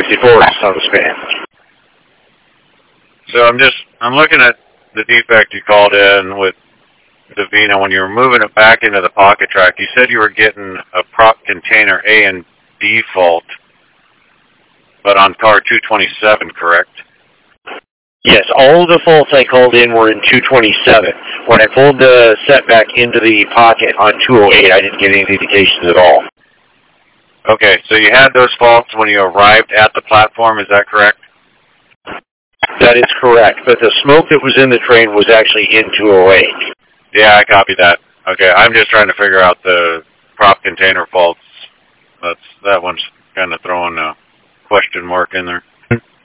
254 on the span. So I'm looking at the defect you called in with the Vina. When you were moving it back into the pocket track, you said you were getting a prop container A and D fault, but on car 227, correct? Yes, all of the faults I called in were in 227. When I pulled the set back into the pocket on 208, I didn't get any indications at all. Okay, so you had those faults when you arrived at the platform, is that correct? That is correct, but the smoke that was in the train was actually in 208. Yeah, I copy that. Okay, I'm just trying to figure out the prop container faults. That one's kind of throwing a question mark in there.